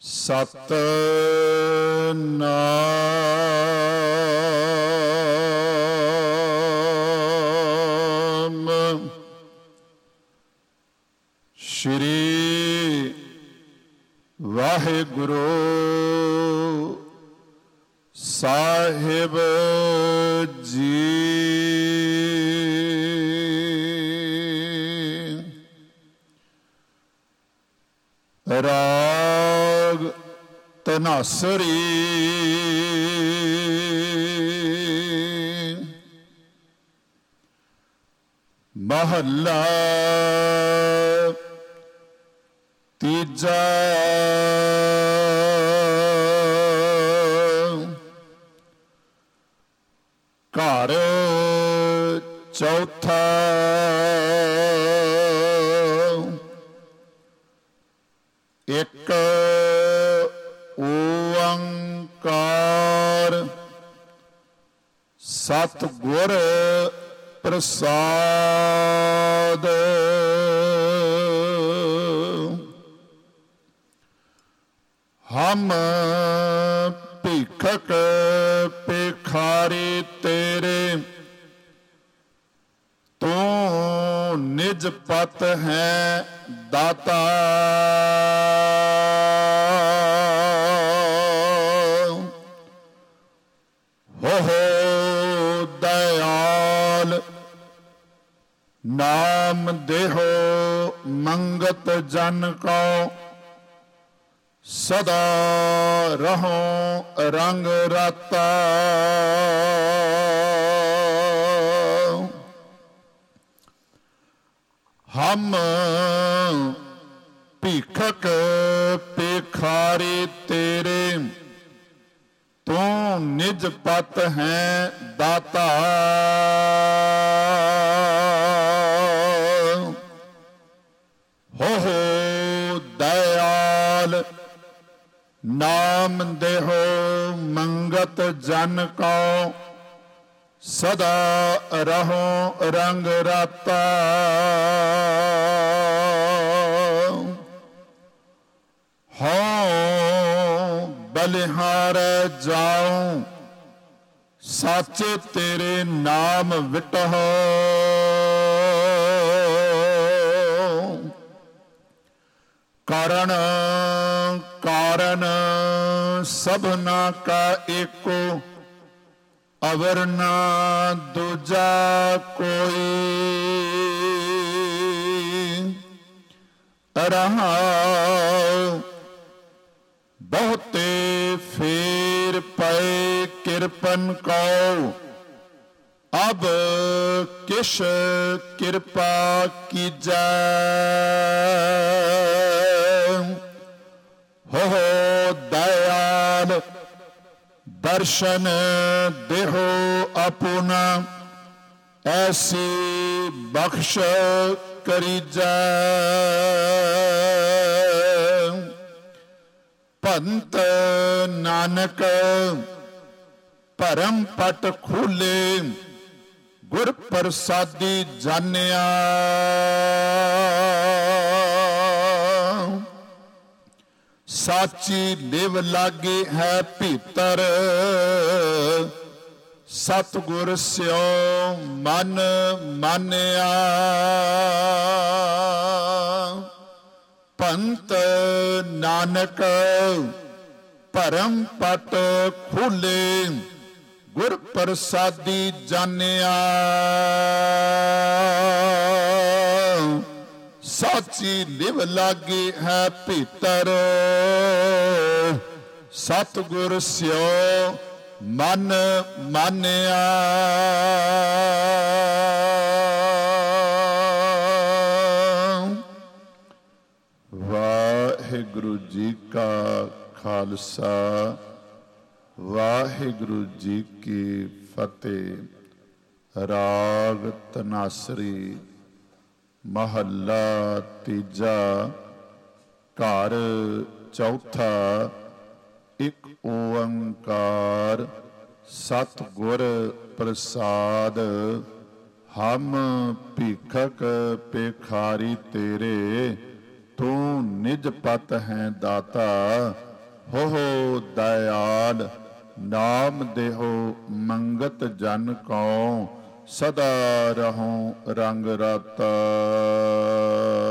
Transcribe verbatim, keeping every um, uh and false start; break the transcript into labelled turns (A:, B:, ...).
A: ਸਤਨਾਮ ਸ਼੍ਰੀ ਵਾਹਿਗੁਰੂ ਸਾਹਿਬ ਜੀ। ਰਾਗ ਧਨਾਸਰੀ ਮਹੱਲਾ ਤੀਜਾ। ਘਰ ਚੌਥਾ ਇੱਕ ਓੰਕਾਰ ਸਤਿਗੁਰ ਪ੍ਰਸਾਦ। ਹਮ ਭਿਖਕ ਭਿਖਾਰੀ ਤੇਰੇ, ਤੂੰ ਨਿਜ ਪਤ ਹੈ ਦਾਤਾ। ਹੋ ਹੋ ਦਇਆਲ ਨਾਮ ਦੇਹੋ ਮੰਗਤ ਜਨ ਕੋ, ਸਦਾ ਰਹੋ ਰੰਗ ਰਾਤਾ। ਹਮ ਭਿਖਕ ਭਿਖਾਰੀ ਤੇਰੇ, ਤੂੰ ਨਿਜ ਪਤ ਹੈ ਦਾਤਾ। ਹੋ ਹੋ ਦਇਆਲ ਨਾਮ ਦੇਹੋ ਮੰਗਤ ਜਨ ਕੋ, ਸਦਾ ਰਹੋ ਰੰਗ ਰਾਤਾ। ਹਉ ਬਲਿਹਾਰੈ ਜਾਉ, ਸਾਚੇ ਤੇਰੇ ਨਾਮ ਵਿਟਹੁ। ਕਰਨ ਕਾਰਨ ਸਭਨਾ ਕਾ ਏਕੋ, ਅਵਰ ਨਾ ਦੂਜਾ ਕੋਈ। ਰਹਾਉ ਬਹੁਤੇ ਫੇਰ ਪਏ ਕਿਰਪਨ ਕੋ, ਅਬ ਕਿਛ ਕਿਰਪਾ ਕੀਜੈ। ਹੋ ਹੋ ਦਇਆਲ ਦਰਸ਼ਨ ਦੇਹੋ ਆਪੁਨਾ, ਐਸੀ ਬਖਸ਼ ਕਰੀਜੈ। ਭੰਤ ਨਾਨਕ ਭਰਮ ਪਟ ਖੋਲੇ, ਗੁਰ ਪ੍ਰਸਾਦੀ ਜਾਣਿਆ। ਸਾਚੀ ਲਿਵ ਲਾਗੇ ਹੈ ਭੀਤਰ, ਸਤਿਗੁਰ ਸਿਓ ਮਨ ਮਾਨਿਆ। ਭੰਤ ਨਾਨਕ ਭਰਮ ਪਟ ਖੋਲੇ, ਗੁਰ ਪ੍ਰਸਾਦੀ ਜਾਣਿਆ। ਸਾਚੀ ਲਿਵ ਲਾਗੇ ਹੈ ਭੀਤਰ, ਸਤਿਗੁਰ ਸਿਓ ਮਨ ਮਾਨਿਆ। ਵਾਹਿਗੁਰੂ ਜੀ ਕਾ ਖਾਲਸਾ, ਵਾਹਿਗੁਰੂ ਜੀ ਕੀ ਫਤਿਹ। ਰਾਗ ਧਨਾਸਰੀ ਮਹੱਲਾ ਤੀਜਾ। ਘਰ ਚੌਥਾ ਇੱਕ ਓੰਕਾਰ ਸਤਿਗੁਰ ਪ੍ਰਸਾਦ। ਹਮ ਭਿਖਕ ਭਿਖਾਰੀ ਤੇਰੇ, ਤੂੰ ਨਿਜ ਪਤ ਹੈ ਦਾਤਾ। ਹੋ ਹੋ ਦਇਆਲ ਨਾਮ ਦੇਹੋ ਮੰਗਤ ਜਨ ਕਉ ਸਦਾ ਰਹੋ ਰੰਗ ਰਾਤਾ।